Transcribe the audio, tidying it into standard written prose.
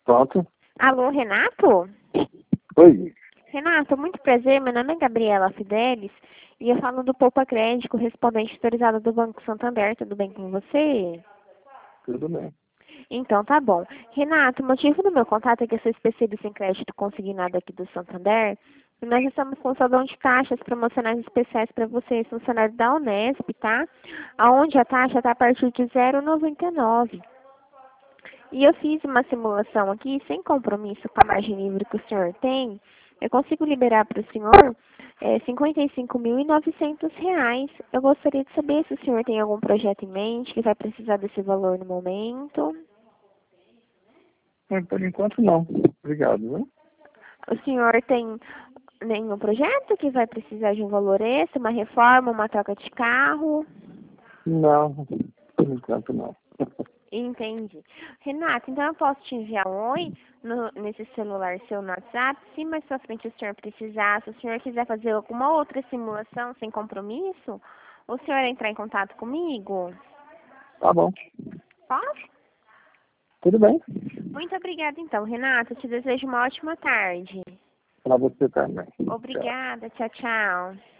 Pronto. Alô, Renato? Oi. Renato, muito prazer. Meu nome é Gabriela Fidelis e eu falo do Poupa Crédito, correspondente autorizado do Banco Santander. Tudo bem com você? Tudo bem. Então, tá bom. Renato, o motivo do meu contato é que eu sou especialista em crédito consignado aqui do Santander e nós estamos com salão de taxas promocionais especiais para vocês, funcionários da Unesp, tá? Aonde a taxa está a partir de 0,99. E eu fiz uma simulação aqui, sem compromisso com a margem livre que o senhor tem. Eu consigo liberar para o senhor R$ 55.900. Eu gostaria de saber se o senhor tem algum projeto em mente que vai precisar desse valor no momento. Por enquanto, não. Obrigado, viu? O senhor tem nenhum projeto que vai precisar de um valor esse, uma reforma, uma troca de carro? Não, por enquanto, não. Entendi. Renato, então eu posso te enviar um oi nesse celular seu no WhatsApp? Se mais pra frente o senhor precisar, se o senhor quiser fazer alguma outra simulação sem compromisso, o senhor entrar em contato comigo? Tá bom. Posso? Tudo bem. Muito obrigada então, Renato. Eu te desejo uma ótima tarde. Para você também. Tchau. Obrigada. Tchau, tchau.